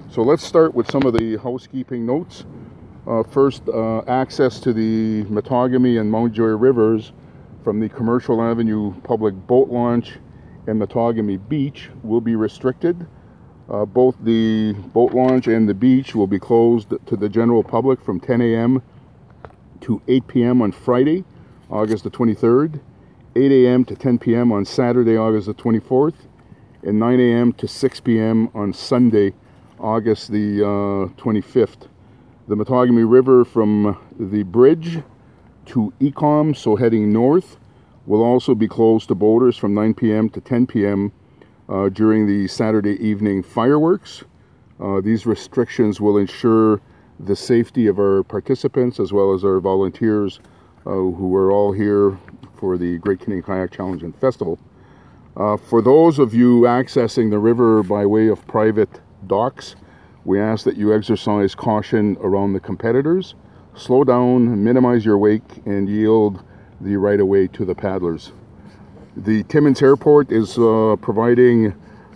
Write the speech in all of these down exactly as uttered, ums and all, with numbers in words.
So let's start with some of the housekeeping notes. Uh, first, uh, access to the Matagami and Mountjoy rivers from the Commercial Avenue public boat launch and Matagami Beach will be restricted. Uh, both the boat launch and the beach will be closed to the general public from ten a.m. to eight p.m. on Friday, August the twenty-third, eight a.m. to ten p.m. on Saturday, August the twenty-fourth, and nine a.m. to six p.m. on Sunday, August the uh, twenty-fifth. The Matagami River from the bridge to Ecom, so heading north, will also be closed to boaters from nine p.m. to ten p.m. Uh, during the Saturday evening fireworks. Uh, these restrictions will ensure the safety of our participants as well as our volunteers uh, who are all here for the Great Canadian Kayak Challenge and Festival. Uh, for those of you accessing the river by way of private docks, we ask that you exercise caution around the competitors, slow down, minimize your wake, and yield the right-of-way to the paddlers. The Timmins Airport is uh, providing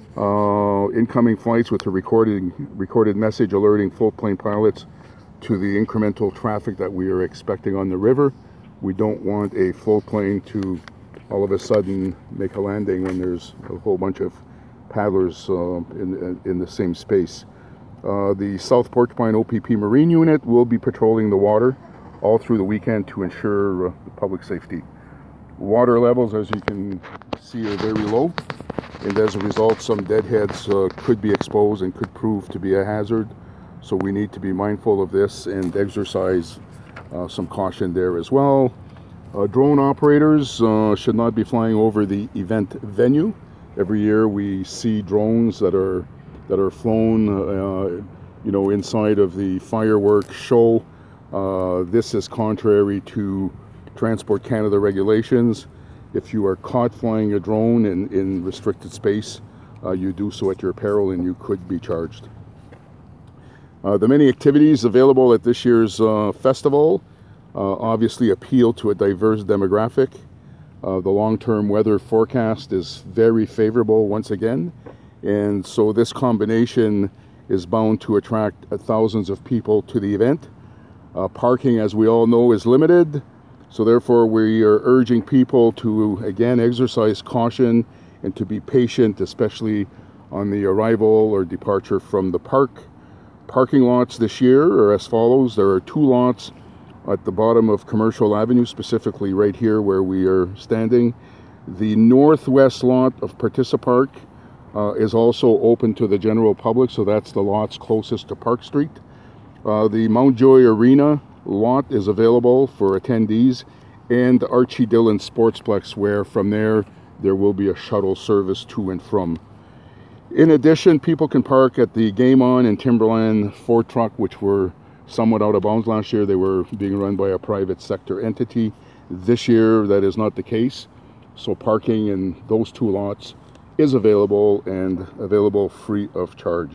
uh, incoming flights with a recorded, recorded message alerting floatplane pilots to the incremental traffic that we are expecting on the river. We don't want a floatplane to all of a sudden make a landing when there's a whole bunch of paddlers uh, in, in the same space. Uh, the South Porcupine O P P Marine Unit will be patrolling the water all through the weekend to ensure uh, public safety. Water levels, as you can see, are very low, and as a result, some deadheads uh, could be exposed and could prove to be a hazard. So we need to be mindful of this and exercise uh, some caution there as well. Uh, drone operators uh, should not be flying over the event venue. Every year we see drones that are that are flown, uh, you know, inside of the fireworks show. Uh, this is contrary to Transport Canada regulations. If you are caught flying a drone in, in restricted space, uh, you do so at your peril and you could be charged. Uh, the many activities available at this year's uh, festival uh, obviously appeal to a diverse demographic. Uh, the long-term weather forecast is very favorable once again, and so this combination is bound to attract uh, thousands of people to the event. Uh, parking, as we all know, is limited, so therefore we are urging people to again exercise caution and to be patient, especially on the arrival or departure from the park. Parking lots this year are as follows. There are two lots at the bottom of Commercial Avenue, specifically right here where we are standing. The northwest lot of Participark uh, is also open to the general public, so that's the lots closest to Park Street. Uh, the Mountjoy Arena lot is available for attendees, and Archie Dillon Sportsplex, where from there there will be a shuttle service to and from. In addition, people can park at the Game On and Timberland Ford truck, which were somewhat out of bounds last year. They were being run by a private sector entity. This year, that is not the case. So parking in those two lots is available and available free of charge.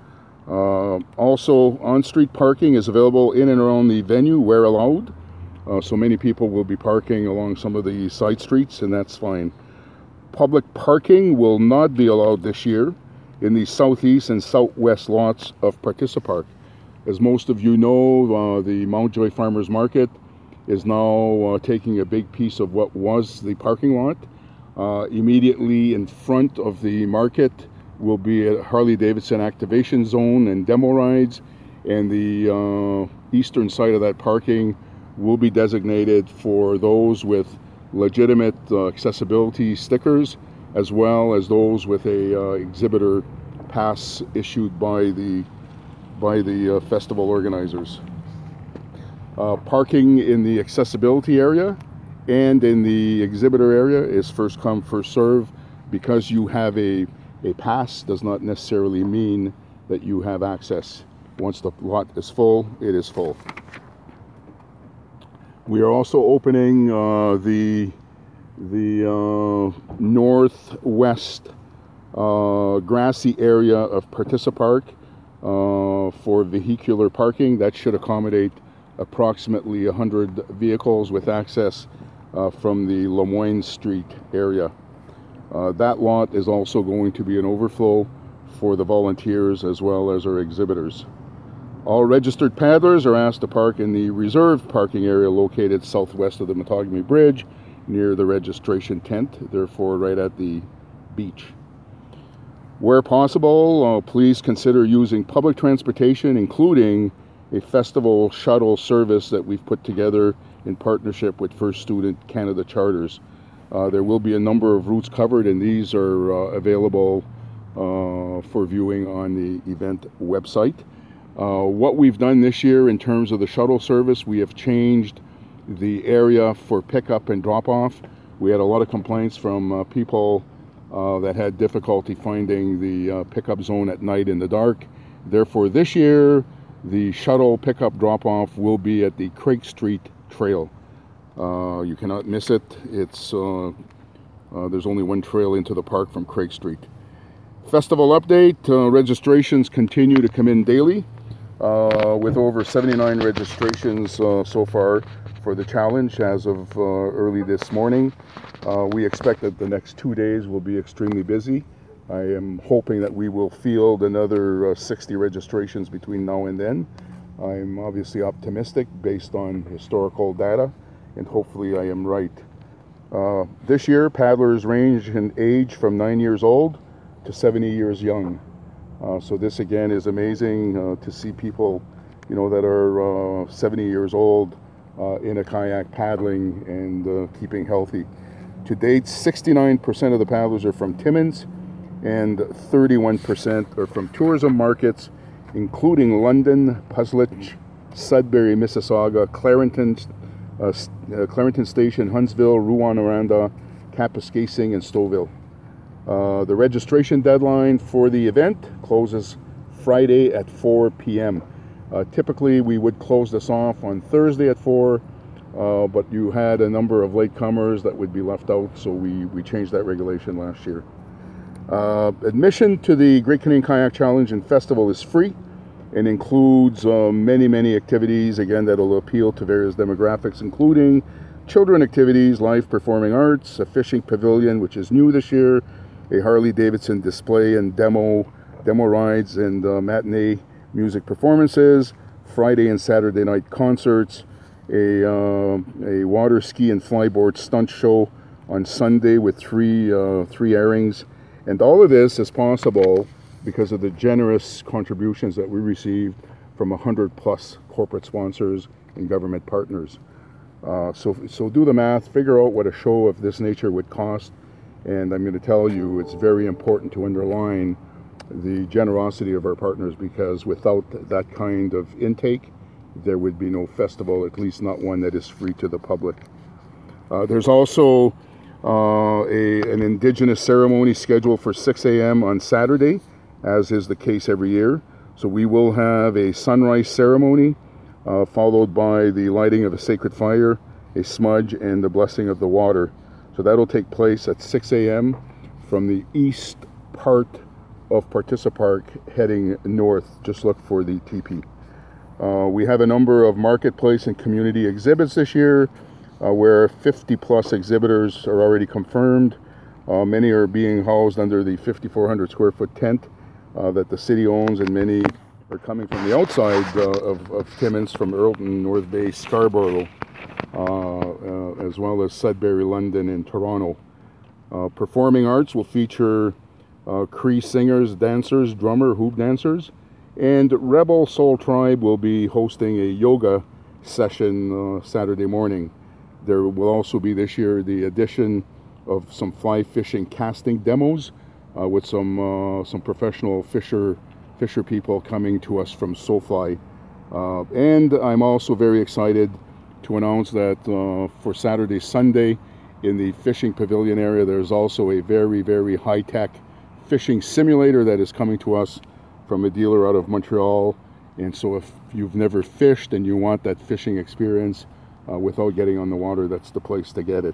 Uh, also, on-street parking is available in and around the venue where allowed. Uh, so many people will be parking along some of the side streets, and that's fine. Public parking will not be allowed this year in the southeast and southwest lots of Participark. As most of you know, uh, the Mountjoy Farmers Market is now uh, taking a big piece of what was the parking lot. Uh, immediately in front of the market will be a Harley-Davidson activation zone and demo rides, and the uh, eastern side of that parking will be designated for those with legitimate uh, accessibility stickers, as well as those with a uh, exhibitor pass issued by the by the uh, festival organizers. Uh, parking in the accessibility area and in the exhibitor area is first come, first serve. Because you have a, a pass does not necessarily mean that you have access. Once the lot is full, it is full. We are also opening uh, the the uh, northwest uh, grassy area of Participark uh, for vehicular parking. That should accommodate approximately one hundred vehicles with access uh, from the Lemoyne Street area. Uh, that lot is also going to be an overflow for the volunteers as well as our exhibitors. All registered paddlers are asked to park in the reserved parking area located southwest of the Matagami Bridge near the registration tent, therefore right at the beach. Where possible, uh, please consider using public transportation, including a festival shuttle service that we've put together in partnership with First Student Canada Charters. Uh, there will be a number of routes covered, and these are uh, available uh, for viewing on the event website. Uh, what we've done this year in terms of the shuttle service, we have changed the area for pickup and drop-off. We had a lot of complaints from uh, people uh, that had difficulty finding the uh, pickup zone at night in the dark. Therefore, this year, the shuttle pickup drop-off will be at the Craig Street Trail. Uh, you cannot miss it. It's uh, uh, there's only one trail into the park from Craig Street. Festival update, uh, registrations continue to come in daily uh, with over seventy-nine registrations uh, so far for the challenge as of uh, early this morning. Uh, we expect that the next two days will be extremely busy. I am hoping that we will field another uh, sixty registrations between now and then. I'm obviously optimistic based on historical data, and hopefully I am right. Uh, this year, paddlers range in age from nine years old to seventy years young. Uh, so this again is amazing uh, to see people, you know, that are uh, seventy years old uh, in a kayak paddling and uh, keeping healthy. To date, sixty-nine percent of the paddlers are from Timmins, and thirty-one percent are from tourism markets, including London, Puslich, Sudbury, Mississauga, Clarenton, uh, uh, Clarenton Station, Huntsville, Rouyn-Noranda, Kapuskasing, and Stouffville. Uh, the registration deadline for the event closes Friday at four p.m. Uh, typically, we would close this off on Thursday at four, uh, but you had a number of latecomers that would be left out, so we, we changed that regulation last year. Uh, admission to the Great Canadian Kayak Challenge and Festival is free and includes uh, many, many activities, again, that will appeal to various demographics, including children activities, live performing arts, a fishing pavilion, which is new this year, a Harley-Davidson display and demo, demo rides and uh, matinee music performances, Friday and Saturday night concerts, a, uh, a water ski and flyboard stunt show on Sunday with three, uh, three airings. And all of this is possible because of the generous contributions that we received from one hundred plus corporate sponsors and government partners. Uh, so, so do the math, figure out what a show of this nature would cost, and I'm going to tell you it's very important to underline the generosity of our partners, because without that kind of intake, there would be no festival, at least not one that is free to the public. Uh, there's also Uh, a, an Indigenous ceremony scheduled for six a.m. on Saturday, as is the case every year. So we will have a sunrise ceremony, uh, followed by the lighting of a sacred fire, a smudge, and the blessing of the water. So that'll take place at six a.m. from the east part of Partissa Park heading north. Just look for the teepee. Uh, we have a number of marketplace and community exhibits this year, Uh, where fifty plus exhibitors are already confirmed. Uh, many are being housed under the fifty-four hundred square foot tent uh, that the city owns, and many are coming from the outside uh, of, of Timmins, from Earlton, North Bay, Scarborough, uh, uh, as well as Sudbury, London, and Toronto. Uh, performing arts will feature uh, Cree singers, dancers, drummer, hoop dancers, and Rebel Soul Tribe will be hosting a yoga session uh, Saturday morning. There will also be this year the addition of some fly fishing casting demos uh, with some uh, some professional fisher fisher people coming to us from SoFly. Uh, and I'm also very excited to announce that uh, for Saturday, Sunday, in the fishing pavilion area, there's also a very, very high-tech fishing simulator that is coming to us from a dealer out of Montreal. And so if you've never fished and you want that fishing experience uh, without getting on the water, that's the place to get it.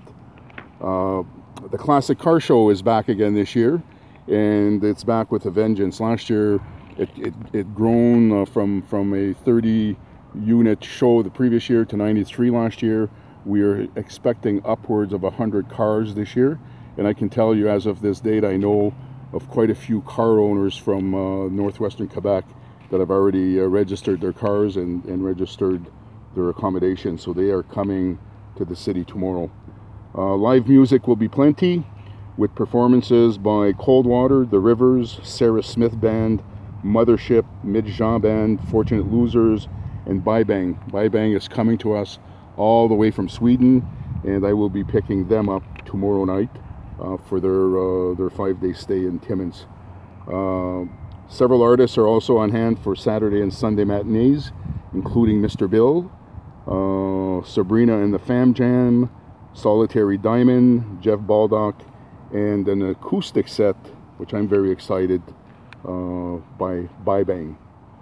Uh, the Classic Car Show is back again this year, and it's back with a vengeance. Last year, it it, it grown uh, from, from a thirty unit show the previous year to ninety-three last year. We are expecting upwards of one hundred cars this year, and I can tell you as of this date, I know of quite a few car owners from uh, northwestern Quebec that have already uh, registered their cars and, and registered their accommodation. So they are coming to the city tomorrow. Uh, live music will be plenty, with performances by Coldwater, The Rivers, Sarah Smith Band, Mothership, Midge Jean Band, Fortunate Losers, and Bybang. Bybang is coming to us all the way from Sweden, and I will be picking them up tomorrow night uh, for their uh, their five-day stay in Timmins. Uh, several artists are also on hand for Saturday and Sunday matinees, including Mister Bill, uh, Sabrina and the Fam Jam, Solitary Diamond, Jeff Baldock, and an acoustic set, which I'm very excited, uh, by Bybang.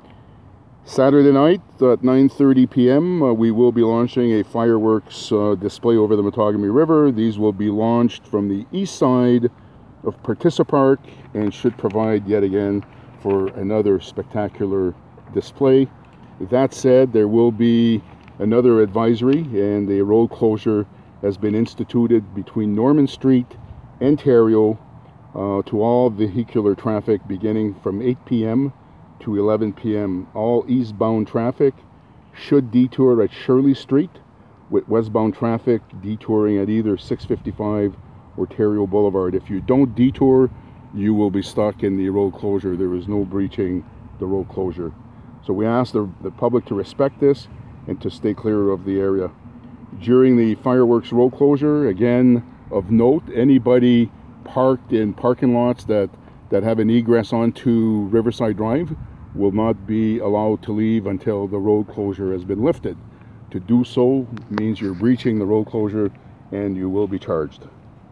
Saturday night at nine thirty p.m. Uh, we will be launching a fireworks uh, display over the Matagami River. These will be launched from the east side of Partissa Park and should provide yet again for another spectacular display. That said, there will be another advisory, and a road closure has been instituted between Norman Street, Ontario, uh, to all vehicular traffic beginning from eight p.m. to eleven p.m. All eastbound traffic should detour at Shirley Street, with westbound traffic detouring at either six fifty-five or Ontario Boulevard. If you don't detour, you will be stuck in the road closure. There is no breaching the road closure. So we ask the, the public to respect this and to stay clear of the area. During the fireworks road closure, again, of note, anybody parked in parking lots that, that have an egress onto Riverside Drive will not be allowed to leave until the road closure has been lifted. To do so means you're breaching the road closure and you will be charged.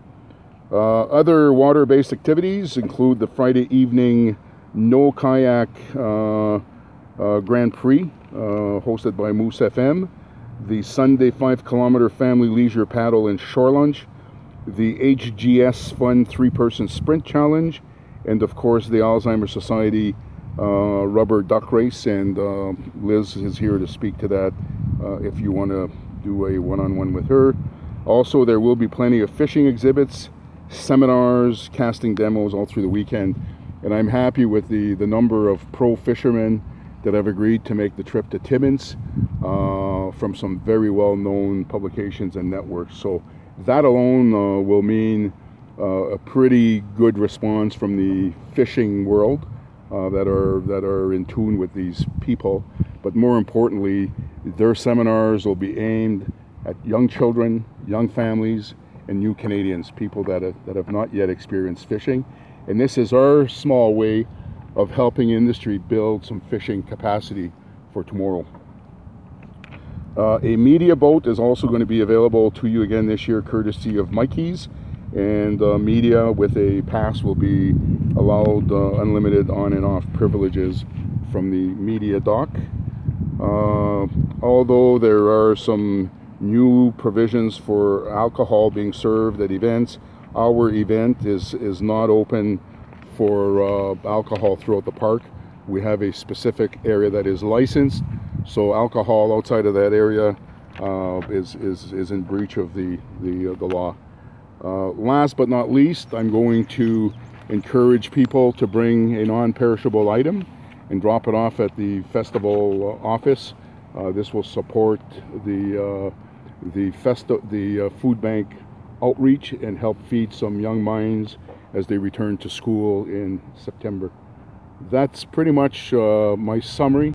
Uh, other water-based activities include the Friday evening No Kayak uh, uh, Grand Prix, uh, hosted by Moose F M, the Sunday five kilometer family leisure paddle and shore lunch, the H G S Fun three-person sprint challenge, and of course the Alzheimer's Society uh, rubber duck race. And uh, Liz is here to speak to that uh, if you want to do a one-on-one with her. Also, there will be plenty of fishing exhibits, seminars, casting demos all through the weekend. And I'm happy with the, the number of pro fishermen that have agreed to make the trip to Timmins uh, from some very well-known publications and networks. So that alone uh, will mean uh, a pretty good response from the fishing world uh, that are that are in tune with these people. But more importantly, their seminars will be aimed at young children, young families, and new Canadians, people that have, that have not yet experienced fishing. And this is our small way of helping industry build some fishing capacity for tomorrow. Uh, a media boat is also going to be available to you again this year, courtesy of Mikey's, and uh, media with a pass will be allowed uh, unlimited on and off privileges from the media dock. Uh, although there are some new provisions for alcohol being served at events, our event is, is not open for uh, alcohol throughout the park. We have a specific area that is licensed, so alcohol outside of that area uh, is, is, is in breach of the, the, uh, the law. Uh, last but not least, I'm going to encourage people to bring a non-perishable item and drop it off at the festival uh, office. Uh, this will support the, uh, the, festi- the uh, food bank outreach and help feed some young minds as they return to school in September. That's pretty much uh, my summary.